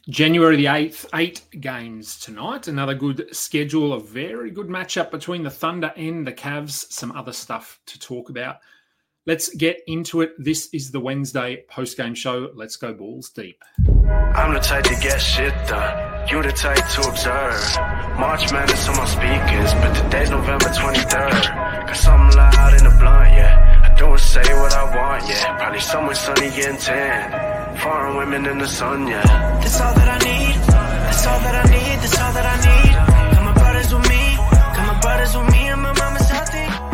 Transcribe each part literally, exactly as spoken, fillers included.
January the eighth, eight games tonight. Another good schedule, a very good matchup between the Thunder and the Cavs. Some other stuff to talk about. Let's get into it. This is the Wednesday post-game show. Let's go balls deep. I'm the type to get shit done. You the type to observe. March Madness on my speakers, but today's November twenty-third. Got something loud in the blunt, yeah. I don't say what I want, yeah. Probably somewhere sunny getting tan. Foreign women in the sun, yeah. That's all that I need. That's all that I need. That's all that I need. Got my brothers with me. Got my brothers with me and my mama's healthy.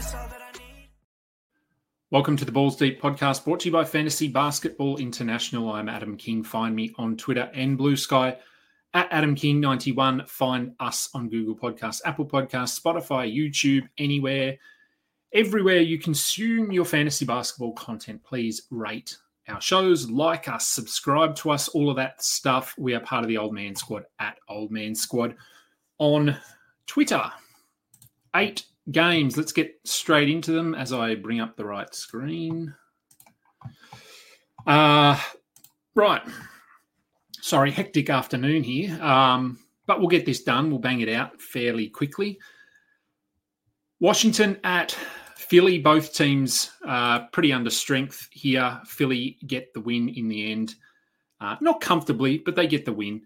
Welcome to the Balls Deep podcast, brought to you by Fantasy Basketball International. I'm Adam King. Find me on Twitter and Blue Sky at Adam King ninety-one. Find us on Google Podcasts, Apple Podcasts, Spotify, YouTube, anywhere, everywhere you consume your fantasy basketball content. Please rate our shows, like us, subscribe to us, all of that stuff. We are part of the Old Man Squad at Old Man Squad on Twitter. Eight games. Let's get straight into them as I bring up the right screen. Uh, right. Sorry, hectic afternoon here. Um, but we'll get this done. We'll bang it out fairly quickly. Washington at Philly. Both teams uh, pretty under strength here. Philly get the win in the end. Uh, not comfortably, but they get the win.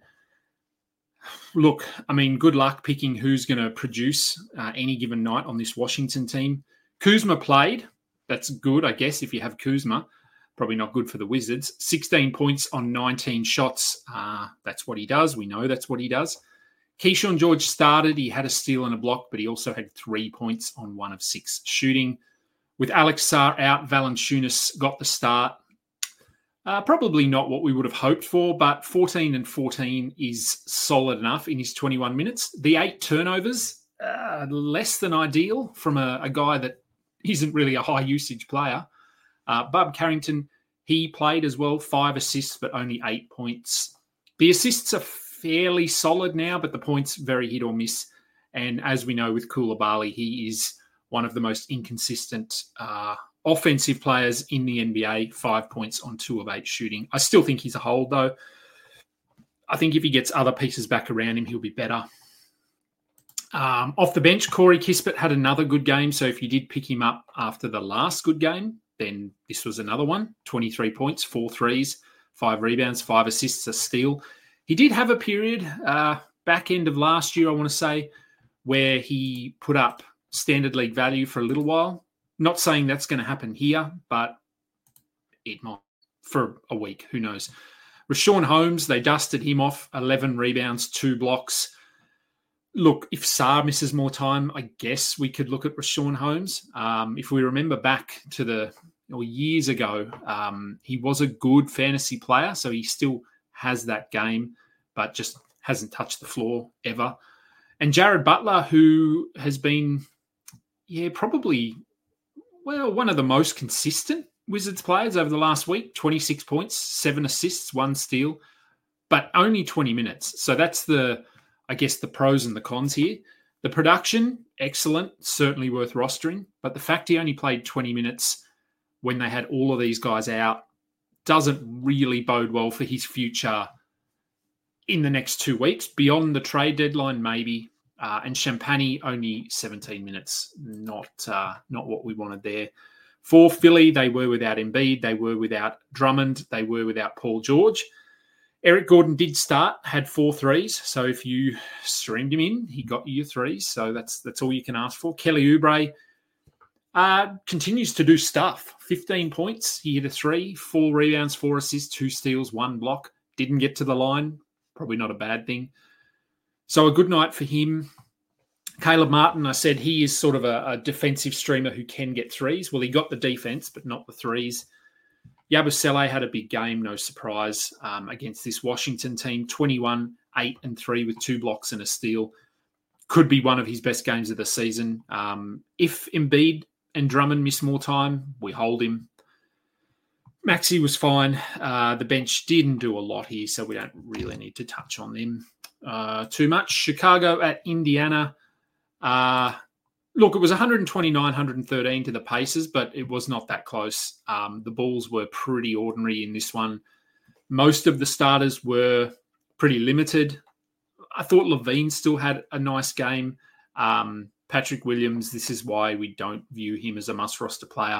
Look, I mean, good luck picking who's going to produce uh, any given night on this Washington team. Kuzma played. That's good, I guess, if you have Kuzma. Probably not good for the Wizards. sixteen points on nineteen shots. Uh, that's what he does. We know that's what he does. Keyshawn George started. He had a steal and a block, but he also had three points on one of six shooting. With Alex Sarr out, Valanciunas got the start. Uh, probably not what we would have hoped for, but fourteen and fourteen is solid enough in his twenty-one minutes. The eight turnovers, uh, less than ideal from a, a guy that isn't really a high-usage player. Uh, Bub Carrington, he played as well, five assists, but only eight points. The assists are fairly solid now, but the points very hit or miss. And as we know with Koulibaly, he is one of the most inconsistent uh offensive players in the N B A, five points on two of eight shooting. I still think he's a hold, though. I think if he gets other pieces back around him, he'll be better. Um, off the bench, Corey Kispert had another good game. So if you did pick him up after the last good game, then this was another one. twenty-three points, four threes, five rebounds, five assists, a steal. He did have a period, uh, back end of last year, I want to say, where he put up standard league value for a little while. Not saying that's going to happen here, but it might for a week. Who knows? Rashawn Holmes, they dusted him off. eleven rebounds, two blocks. Look, if Sarr misses more time, I guess we could look at Rashawn Holmes. Um, if we remember back to the or years ago, um, he was a good fantasy player, so he still has that game, but just hasn't touched the floor ever. And Jared Butler, who has been, yeah, probably... well, one of the most consistent Wizards players over the last week, twenty-six points, seven assists, one steal, but only twenty minutes. So that's the, I guess, the pros and the cons here. The production, excellent, certainly worth rostering, but the fact he only played twenty minutes when they had all of these guys out doesn't really bode well for his future in the next two weeks. Beyond the trade deadline, maybe. Uh, and Champagny only seventeen minutes, not uh, not what we wanted there. For Philly, they were without Embiid, they were without Drummond, they were without Paul George. Eric Gordon did start, had four threes, so if you streamed him in, he got you your threes, so that's that's all you can ask for. Kelly Oubre uh, continues to do stuff. fifteen points, he hit a three, four rebounds, four assists, two steals, one block. Didn't get to the line, probably not a bad thing. So a good night for him. Caleb Martin, I said he is sort of a, a defensive streamer who can get threes. Well, he got the defense, but not the threes. Yabusele had a big game, no surprise, um, against this Washington team. twenty-one, eight, and three with two blocks and a steal. Could be one of his best games of the season. Um, if Embiid and Drummond miss more time, we hold him. Maxey was fine. Uh, the bench didn't do a lot here, so we don't really need to touch on them uh, too much. Chicago at Indiana. Uh, look, it was one twenty-nine, one thirteen to the Pacers, but it was not that close. Um, the Bulls were pretty ordinary in this one. Most of the starters were pretty limited. I thought Levine still had a nice game. Um, Patrick Williams, this is why we don't view him as a must-roster player.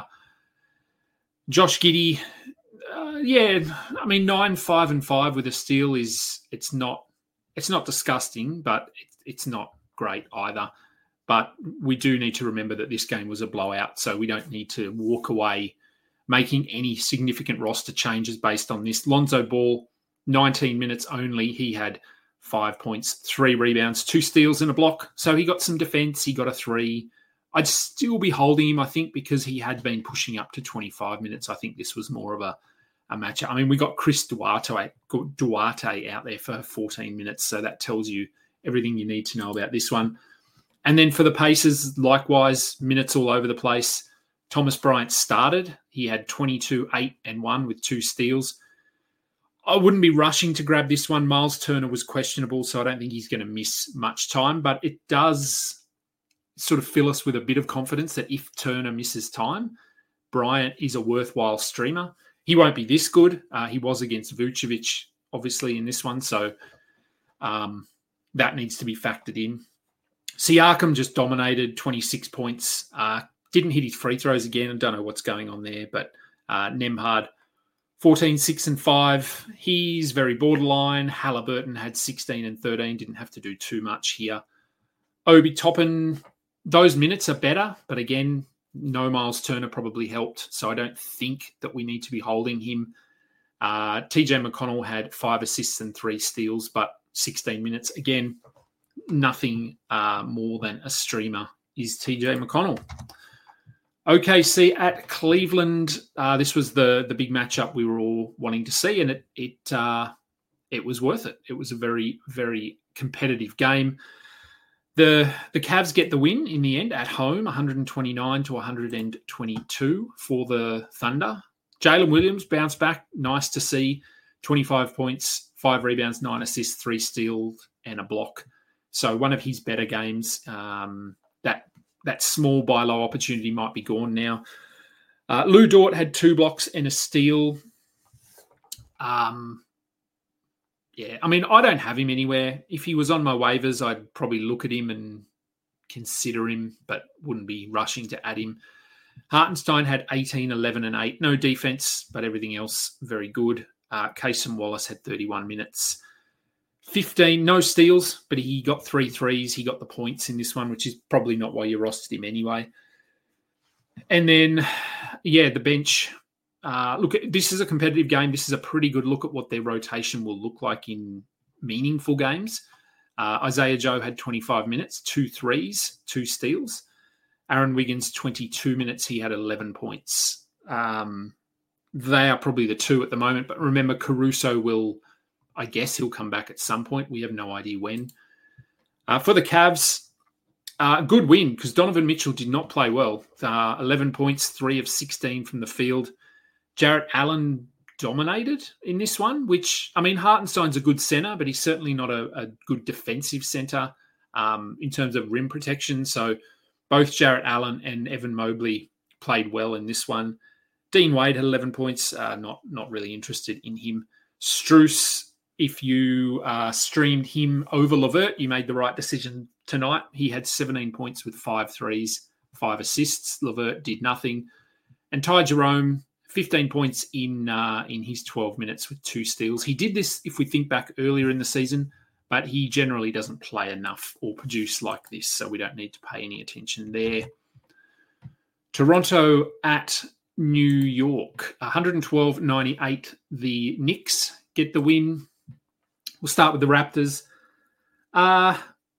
Josh Giddey, uh, yeah, I mean, nine, five, and five with a steal is, it's not it's not disgusting, but it, it's not great either. But we do need to remember that this game was a blowout, so we don't need to walk away making any significant roster changes based on this. Lonzo Ball, nineteen minutes only. He had five points, three rebounds, two steals and a block. So he got some defense. He got a three. I'd still be holding him, I think, because he had been pushing up to twenty-five minutes. I think this was more of a, a matchup. I mean, we got Chris Duarte, Duarte out there for fourteen minutes, so that tells you everything you need to know about this one. And then for the Pacers, likewise, minutes all over the place. Thomas Bryant started. He had twenty-two, eight, and one with two steals. I wouldn't be rushing to grab this one. Miles Turner was questionable, so I don't think he's going to miss much time. But it does sort of fill us with a bit of confidence that if Turner misses time, Bryant is a worthwhile streamer. He won't be this good. Uh, he was against Vucevic, obviously, in this one. So um, that needs to be factored in. Siakam just dominated, twenty-six points. Uh, didn't hit his free throws again. I don't know what's going on there. But uh, Nembhard, fourteen, six, and five. He's very borderline. Halliburton had sixteen and thirteen. Didn't have to do too much here. Obi Toppin, those minutes are better. But again, no Miles Turner probably helped. So I don't think that we need to be holding him. Uh, T J McConnell had five assists and three steals, but sixteen minutes. Again, nothing uh, more than a streamer is T J McConnell. O K C at Cleveland. Uh, this was the the big matchup we were all wanting to see, and it it uh, it was worth it. It was a very, very competitive game. The the Cavs get the win in the end at home, one twenty-nine to one twenty-two for the Thunder. Jalen Williams bounced back. Nice to see. twenty-five points, five rebounds, nine assists, three steals, and a block. So one of his better games. Um, that that small buy low opportunity might be gone now. Uh, Lou Dort had two blocks and a steal. Um, yeah, I mean, I don't have him anywhere. If he was on my waivers, I'd probably look at him and consider him, but wouldn't be rushing to add him. Hartenstein had eighteen, eleven, and eight. No defense, but everything else very good. Uh, Cason Wallace had thirty-one minutes. fifteen, no steals, but he got three threes. He got the points in this one, which is probably not why you rostered him anyway. And then, yeah, the bench. Uh, look, this is a competitive game. This is a pretty good look at what their rotation will look like in meaningful games. Uh, Isaiah Joe had twenty-five minutes, two threes, two steals. Aaron Wiggins, twenty-two minutes. He had eleven points. Um, they are probably the two at the moment. But remember, Caruso will, I guess he'll come back at some point. We have no idea when. Uh, for the Cavs, uh, good win because Donovan Mitchell did not play well. Uh, eleven points, three of sixteen from the field. Jarrett Allen dominated in this one, which, I mean, Hartenstein's a good center, but he's certainly not a, a good defensive center um, in terms of rim protection. So both Jarrett Allen and Evan Mobley played well in this one. Dean Wade had eleven points. Uh, not, not really interested in him. Strus, if you uh, streamed him over LeVert, you made the right decision tonight. He had seventeen points with five threes, five assists. LeVert did nothing. And Ty Jerome, fifteen points in uh, in his twelve minutes with two steals. He did this, if we think back earlier in the season, but he generally doesn't play enough or produce like this, so we don't need to pay any attention there. Toronto at New York, one twelve ninety-eight. The Knicks get the win. We'll start with the Raptors. Uh,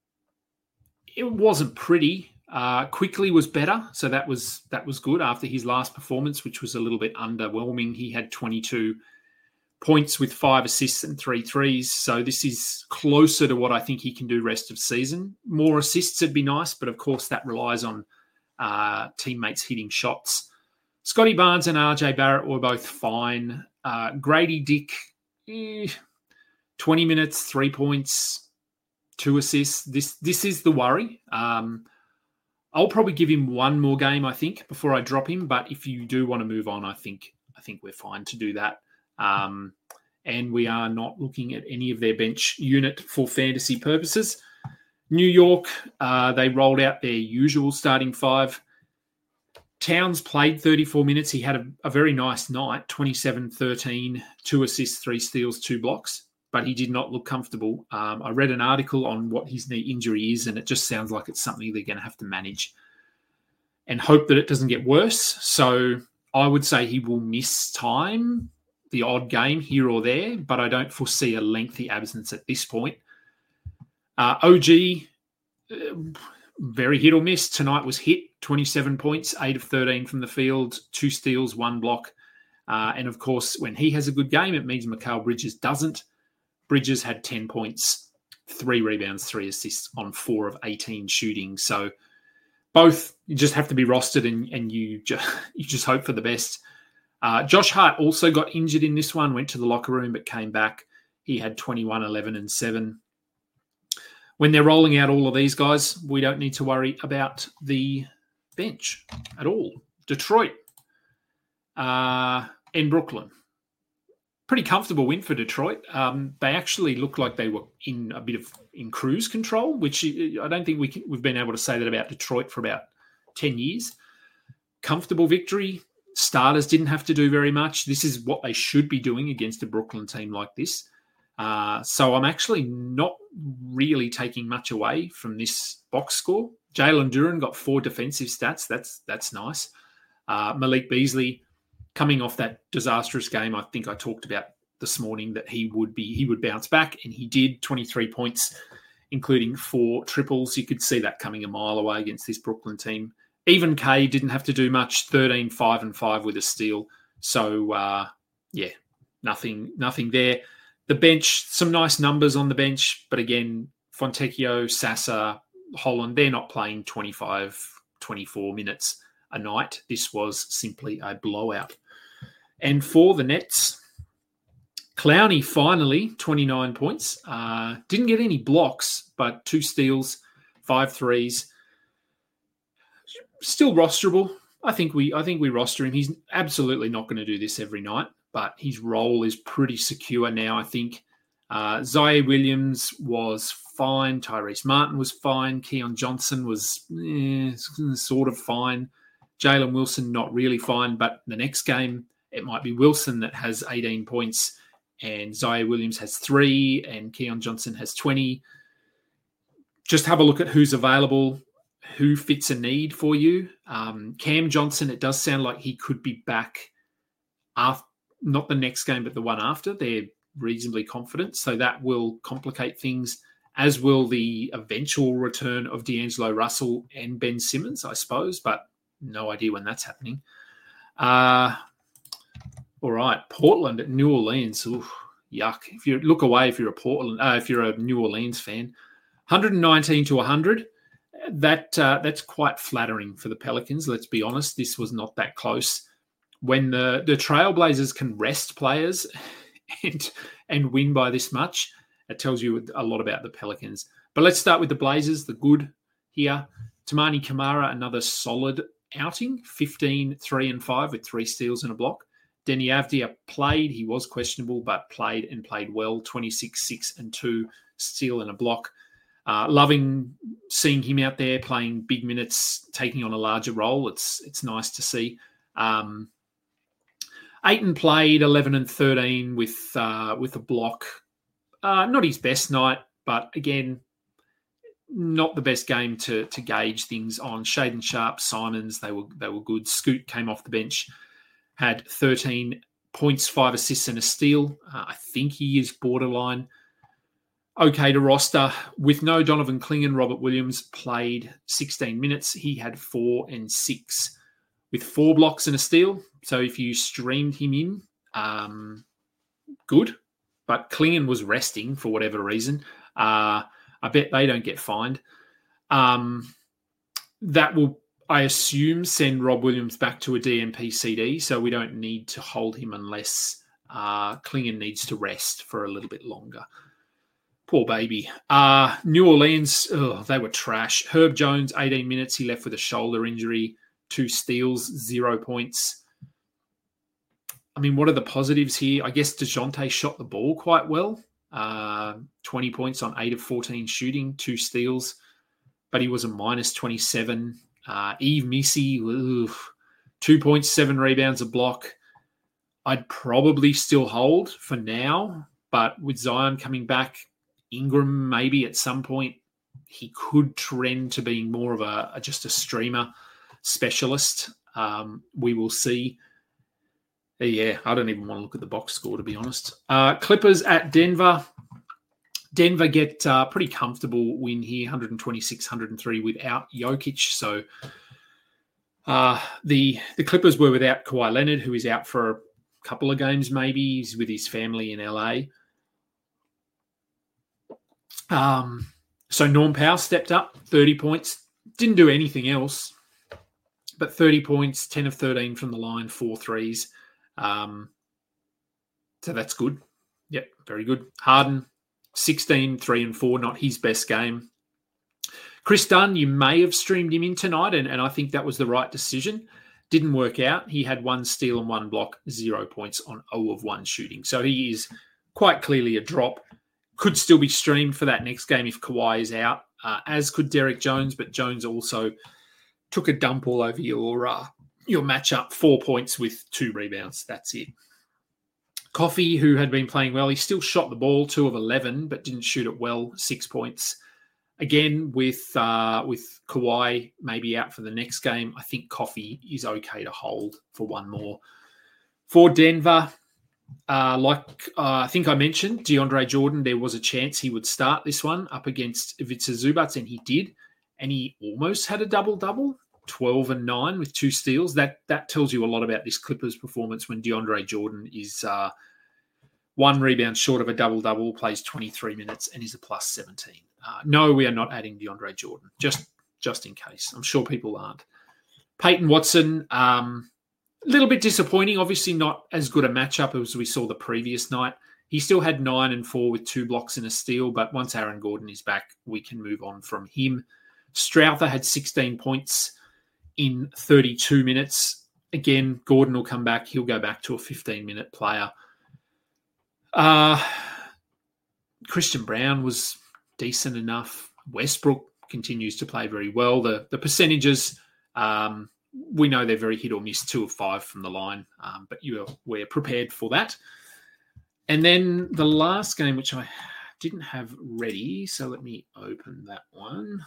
it wasn't pretty. Uh, Quickly was better, so that was that was good after his last performance, which was a little bit underwhelming. He had twenty-two points with five assists and three threes, so this is closer to what I think he can do rest of season. More assists would be nice, but of course that relies on uh, teammates hitting shots. Scotty Barnes and R J Barrett were both fine. Uh, Grady Dick, eh, twenty minutes, three points, two assists. This this is the worry. Um, I'll probably give him one more game, I think, before I drop him. But if you do want to move on, I think I think we're fine to do that. Um, and we are not looking at any of their bench unit for fantasy purposes. New York, uh, they rolled out their usual starting five. Towns played thirty-four minutes. He had a, a very nice night, twenty-seven thirteen, two assists, three steals, two blocks, but he did not look comfortable. Um, I read an article on what his knee injury is, and it just sounds like it's something they're going to have to manage and hope that it doesn't get worse. So I would say he will miss time, the odd game here or there, but I don't foresee a lengthy absence at this point. Uh, O G, uh, very hit or miss. Tonight was hit, twenty-seven points, eight of thirteen from the field, two steals, one block. Uh, and, of course, when he has a good game, it means Mikal Bridges doesn't. Bridges had ten points, three rebounds, three assists on four of eighteen shooting. So both, you just have to be rostered and, and you, just, you just hope for the best. Uh, Josh Hart also got injured in this one, went to the locker room but came back. He had twenty-one, eleven, and seven. When they're rolling out all of these guys, we don't need to worry about the bench at all. Detroit uh, and Brooklyn. Pretty comfortable win for Detroit. Um, they actually looked like they were in a bit of in cruise control, which I don't think we can, we've been able to say that about Detroit for about ten years. Comfortable victory. Starters didn't have to do very much. This is what they should be doing against a Brooklyn team like this. Uh, so I'm actually not really taking much away from this box score. Jalen Duren got four defensive stats. That's that's nice. Uh, Malik Beasley coming off that disastrous game, I think I talked about this morning that he would be he would bounce back, and he did. twenty-three points, including four triples. You could see that coming a mile away against this Brooklyn team. Even K didn't have to do much. thirteen, five, and five with a steal. So uh, yeah, nothing nothing there. The bench, some nice numbers on the bench, but again, Fontecchio, Sasser, Holland, they're not playing twenty-five, twenty-four minutes a night. This was simply a blowout. And for the Nets, Clowney finally, twenty-nine points. Uh, didn't get any blocks, but two steals, five threes. Still rosterable. I think we I think we roster him. He's absolutely not going to do this every night, but his role is pretty secure now, I think. Uh, Zaire Williams was fine. Tyrese Martin was fine. Keon Johnson was eh, sort of fine. Jalen Wilson, not really fine, but the next game, it might be Wilson that has eighteen points and Zaire Williams has three and Keon Johnson has twenty. Just have a look at who's available, who fits a need for you. Um, Cam Johnson, it does sound like he could be back after, not the next game, but the one after. They're reasonably confident, so that will complicate things, as will the eventual return of D'Angelo Russell and Ben Simmons, I suppose, but no idea when that's happening. Uh, all right, Portland at New Orleans. Ooh, yuck. If you look away, if you're a Portland, uh, if you're a New Orleans fan, one nineteen to one hundred. That uh, that's quite flattering for the Pelicans. Let's be honest, this was not that close. When the, the Trailblazers can rest players and and win by this much, it tells you a lot about the Pelicans. But let's start with the Blazers, the good here. Tamani Kamara, another solid outing, fifteen, three, and five with three steals and a block. Denny Avdia played. He was questionable, but played and played well, twenty-six, six, and two, steal and a block. Uh, loving seeing him out there playing big minutes, taking on a larger role. It's it's nice to see. Um, Ayton played eleven and thirteen with uh, with a block. Uh, not his best night, but again, not the best game to to gauge things on. Shaden Sharp, Simons, they were they were good. Scoot came off the bench, had thirteen points, five assists, and a steal. Uh, I think he is borderline okay to roster. With no Donovan Clingan, Robert Williams played sixteen minutes. He had four and six with four blocks and a steal. So if you streamed him in, um, good. But Clingan was resting for whatever reason. Uh, I bet they don't get fined. Um, that will, I assume, send Rob Williams back to a D M P C D, so we don't need to hold him unless uh, Clingan needs to rest for a little bit longer. Poor baby. Uh, New Orleans, oh, they were trash. Herb Jones, eighteen minutes. He left with a shoulder injury, two steals, zero points. I mean, what are the positives here? I guess DeJounte shot the ball quite well. Uh, twenty points on eight of fourteen shooting, two steals, but he was a minus twenty-seven. Uh, Eve Missy, oof, two points, seven rebounds, a block. I'd probably still hold for now, but with Zion coming back, Ingram maybe at some point, he could trend to being more of a, a just a streamer specialist. Um, we will see. Yeah, I don't even want to look at the box score, to be honest. Uh, Clippers at Denver. Denver get a uh, pretty comfortable win here, one twenty-six one oh three without Jokic. So uh, the the Clippers were without Kawhi Leonard, who is out for a couple of games maybe. He's with his family in L A. Um, so Norm Powell stepped up, thirty points. Didn't do anything else, but thirty points, ten of thirteen from the line, four threes. Um, so that's good. Yep, very good. Harden, sixteen, three and four, not his best game. Chris Dunn, you may have streamed him in tonight, and, and I think that was the right decision. Didn't work out. He had one steal and one block, zero points on zero of one shooting. So he is quite clearly a drop. Could still be streamed for that next game if Kawhi is out, uh, as could Derek Jones, but Jones also took a dump all over your uh, your matchup, four points with two rebounds. That's it. Coffee, who had been playing well, he still shot the ball, two of eleven, but didn't shoot it well, six points. Again, with uh, with Kawhi maybe out for the next game, I think Coffee is okay to hold for one more. For Denver, uh, like uh, I think I mentioned, DeAndre Jordan, there was a chance he would start this one up against Ivica Zubac, and he did. And he almost had a double-double, twelve and nine with two steals. That that tells you a lot about this Clippers performance when DeAndre Jordan is uh, one rebound short of a double-double, plays twenty-three minutes, and is a plus seventeen. Uh, no, we are not adding DeAndre Jordan, just just in case. I'm sure people aren't. Peyton Watson, um, a little bit disappointing. Obviously not as good a matchup as we saw the previous night. He still had nine and four with two blocks and a steal, but once Aaron Gordon is back, we can move on from him. Strouthar had sixteen points in thirty-two minutes. Again, Gordon will come back. He'll go back to a fifteen-minute player. Uh, Christian Brown was decent enough. Westbrook continues to play very well. The the percentages, um, we know they're very hit or miss, two of five from the line, um, but you are, we're prepared for that. And then the last game, which I didn't have ready, so let me open that one.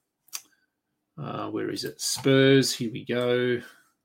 Uh, where is it? Spurs. Here we go.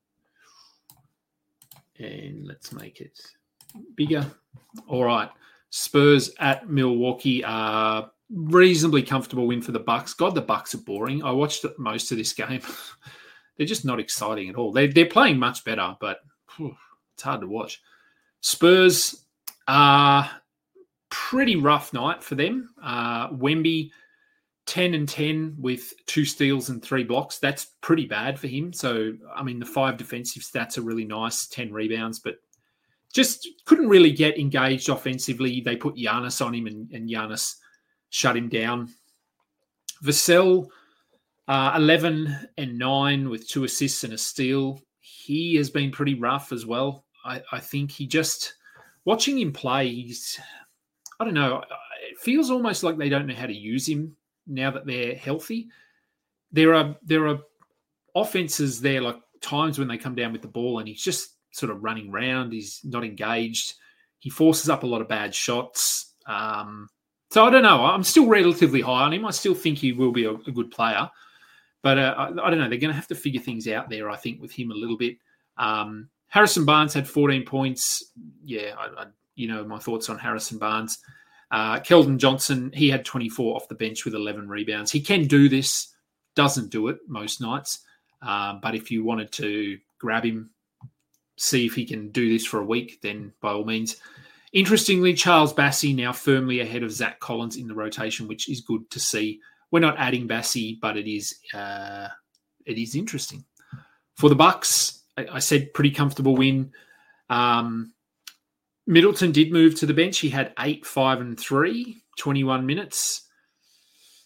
And let's make it bigger. All right. Spurs at Milwaukee. Uh, reasonably comfortable win for the Bucks. God, the Bucks are boring. I watched most of this game. They're just not exciting at all. They, they're playing much better, but whew, it's hard to watch. Spurs, uh, pretty rough night for them. Uh, Wemby, ten and ten with two steals and three blocks. That's pretty bad for him. So, I mean, the five defensive stats are really nice, ten rebounds, but just couldn't really get engaged offensively. They put Giannis on him, and, and Giannis shut him down. Vassell, uh, eleven and nine with two assists and a steal. He has been pretty rough as well. I, I think he just, watching him play, he's, I don't know, it feels almost like they don't know how to use him now that they're healthy. There are there are offenses there, like times when they come down with the ball and he's just sort of running around. He's not engaged. He forces up a lot of bad shots. Um, so I don't know. I'm still relatively high on him. I still think he will be a, a good player. But uh, I, I don't know. They're going to have to figure things out there, I think, with him a little bit. Um, Harrison Barnes had fourteen points. Yeah, I, I, you know my thoughts on Harrison Barnes. Uh, Keldon Johnson, he had twenty-four off the bench with eleven rebounds. He can do this, doesn't do it most nights. Uh, but if you wanted to grab him, see if he can do this for a week, then by all means. Interestingly, Charles Bassey now firmly ahead of Zach Collins in the rotation, which is good to see. We're not adding Bassey, but it is uh, it is interesting. For the Bucks, I, I said pretty comfortable win. Um, Middleton did move to the bench. He had eight, five, and three, twenty-one minutes.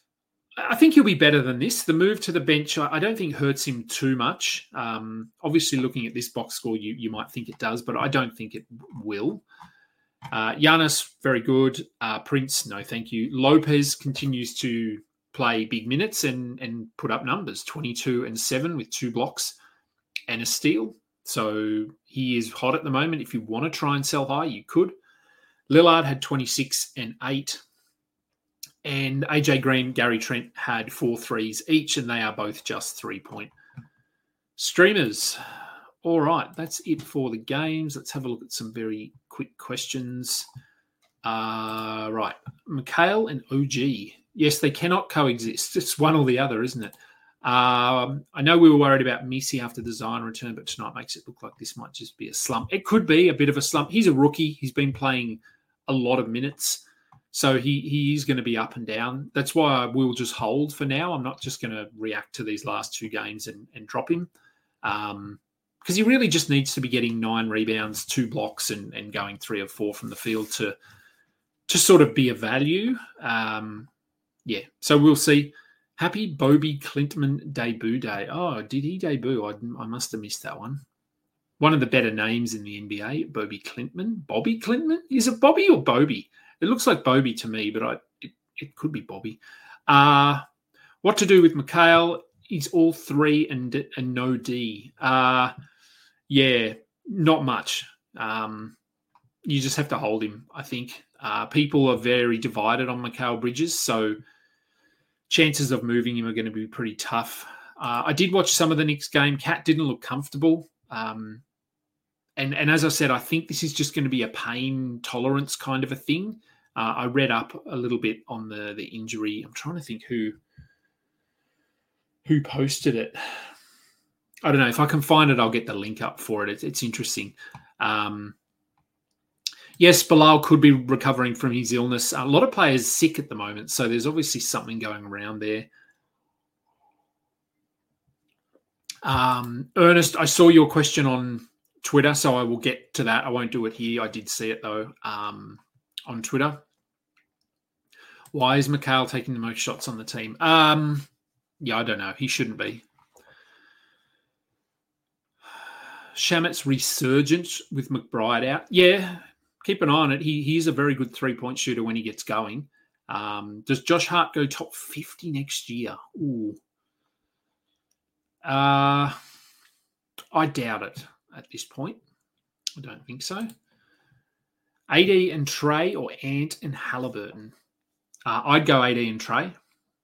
I think he'll be better than this. The move to the bench, I don't think hurts him too much. Um, obviously, looking at this box score, you, you might think it does, but I don't think it will. Uh, Giannis, very good. Uh, Prince, no thank you. Lopez continues to play big minutes and, and put up numbers, twenty-two and seven with two blocks and a steal. So he is hot at the moment. If you want to try and sell high, you could. Lillard had twenty-six and eight. And A J Green, Gary Trent had four threes each, and they are both just three-point streamers. All right, that's it for the games. Let's have a look at some very quick questions. Uh, right, Mikhail and O G. Yes, they cannot coexist. It's one or the other, isn't it? Um, I know we were worried about Messi after the Zion return, but tonight makes it look like this might just be a slump. It could be a bit of a slump. He's a rookie. He's been playing a lot of minutes. So he he is going to be up and down. That's why I will just hold for now. I'm not just going to react to these last two games and, and drop him. Um, because he really just needs to be getting nine rebounds, two blocks, and, and going three or four from the field to, to sort of be a value. Um, yeah, so we'll see. Happy Bobby Clintman debut day. Oh, did he debut? I, I must have missed that one. One of the better names in the N B A, Bobby Clintman. Bobby Clintman? Is it Bobby or Bobby? It looks like Bobby to me, but I it, it could be Bobby. Uh, what to do with Mikhail? He's all three and, and no D. Uh, yeah, not much. Um, you just have to hold him, I think. Uh, people are very divided on Mikal Bridges, so chances of moving him are going to be pretty tough. Uh, I did watch some of the Knicks game. Cat didn't look comfortable. Um, and, and as I said, I think this is just going to be a pain tolerance kind of a thing. Uh, I read up a little bit on the, the injury. I'm trying to think who who posted it. I don't know. If I can find it, I'll get the link up for it. It's, it's interesting. Um, yes, Bilal could be recovering from his illness. A lot of players sick at the moment, so there's obviously something going around there. Um, Ernest, I saw your question on Twitter, so I will get to that. I won't do it here. I did see it, though, um, on Twitter. Why is Mikhail taking the most shots on the team? Um, yeah, I don't know. He shouldn't be. Shamet's resurgence with McBride out. Yeah, keep an eye on it. He He's a very good three-point shooter when he gets going. Um, does Josh Hart go top fifty next year? Ooh. Uh, I doubt it at this point. I don't think so. A D and Trey or Ant and Halliburton? Uh, I'd go A D and Trey.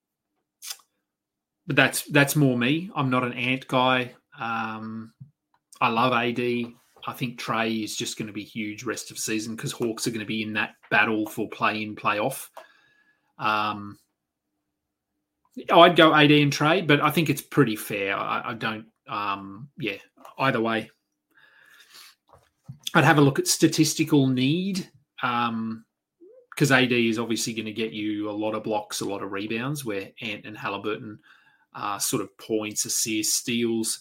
But that's that's more me. I'm not an Ant guy. Um, I love A D. I think Trey is just going to be huge rest of season because Hawks are going to be in that battle for play-in, play-off. Um, I'd go A D and Trey, but I think it's pretty fair. I, I don't, um, yeah, either way. I'd have a look at statistical need um, because A D is obviously going to get you a lot of blocks, a lot of rebounds, where Ant and Halliburton are sort of points, assists, steals.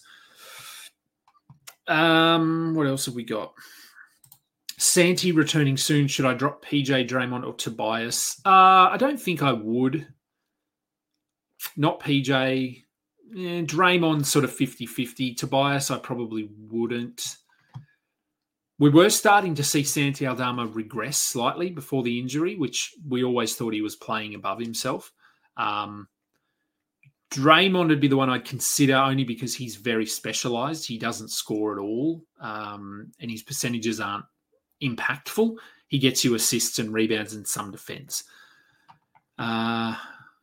Um, what else have we got? Santi returning soon. Should I drop P J, Draymond, or Tobias? Uh, I don't think I would. Not P J. Eh, Draymond sort of fifty-fifty. Tobias, I probably wouldn't. We were starting to see Santi Aldama regress slightly before the injury, which we always thought he was playing above himself. Um, Draymond would be the one I'd consider only because he's very specialised. He doesn't score at all, um, and his percentages aren't impactful. He gets you assists and rebounds and some defence. Uh,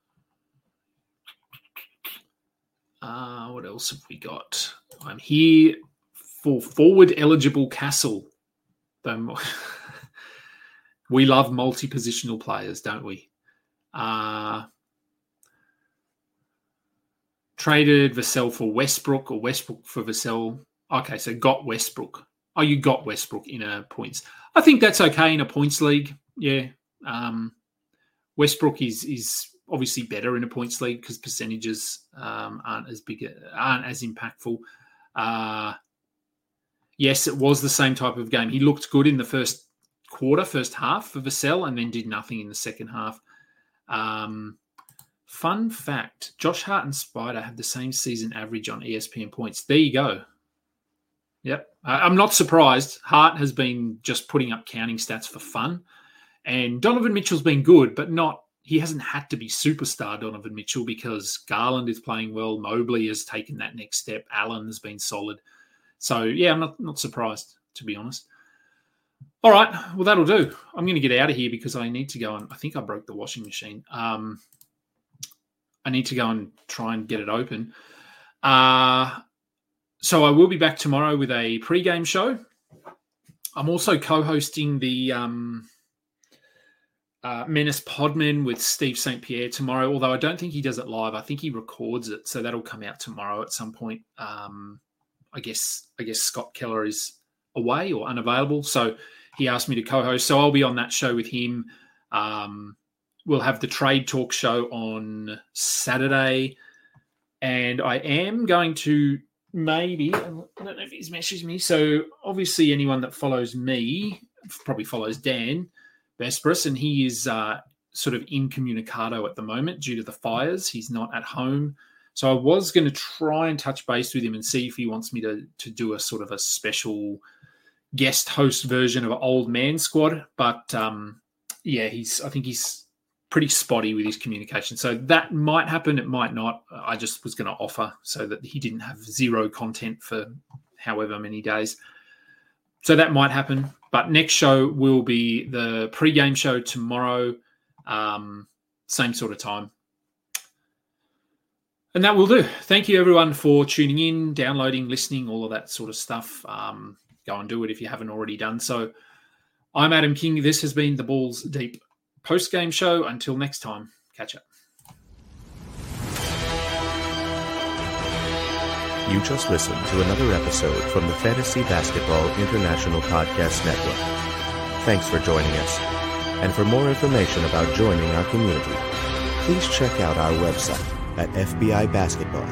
uh, what else have we got? I'm here for forward-eligible Castle. We love multi-positional players, don't we? Uh Traded Vassell for Westbrook or Westbrook for Vassell. Okay, so got Westbrook. Oh, you got Westbrook in a points. I think that's okay in a points league. Yeah. Um, Westbrook is is obviously better in a points league because percentages um, aren't as big, aren't as impactful. Uh, yes, it was the same type of game. He looked good in the first quarter, first half for Vassell, and then did nothing in the second half. Um Fun fact, Josh Hart and Spider have the same season average on E S P N points. There you go. Yep. I'm not surprised. Hart has been just putting up counting stats for fun. And Donovan Mitchell's been good, but not, he hasn't had to be superstar Donovan Mitchell because Garland is playing well. Mobley has taken that next step. Allen has been solid. So, yeah, I'm not, not surprised, to be honest. All right. Well, that'll do. I'm going to get out of here because I need to go and I think I broke the washing machine. Um, I need to go and try and get it open. Uh, so I will be back tomorrow with a pre-game show. I'm also co-hosting the um, uh, Menace Podman with Steve Saint Pierre tomorrow, although I don't think he does it live. I think he records it, so that'll come out tomorrow at some point. Um, I guess I guess Scott Keller is away or unavailable, so he asked me to co-host. So I'll be on that show with him. Um, we'll have the Trade Talk show on Saturday, and I am going to maybe, I don't know if he's messaged me, so obviously anyone that follows me probably follows Dan Vesperis, and he is uh, sort of incommunicado at the moment due to the fires. He's not at home. So I was going to try and touch base with him and see if he wants me to, to do a sort of a special guest host version of an Old Man Squad. But um, yeah, he's I think he's pretty spotty with his communication. So that might happen. It might not. I just was going to offer so that he didn't have zero content for however many days. So that might happen. But next show will be the pre-game show tomorrow, um, same sort of time. And that will do. Thank you, everyone, for tuning in, downloading, listening, all of that sort of stuff. Um, go and do it if you haven't already done so. I'm Adam King. This has been the Balls Deep post-game show. Until next time, catch up. You just listened to another episode from the Fantasy Basketball International Podcast Network. Thanks for joining us. And for more information about joining our community, please check out our website at f b i basketball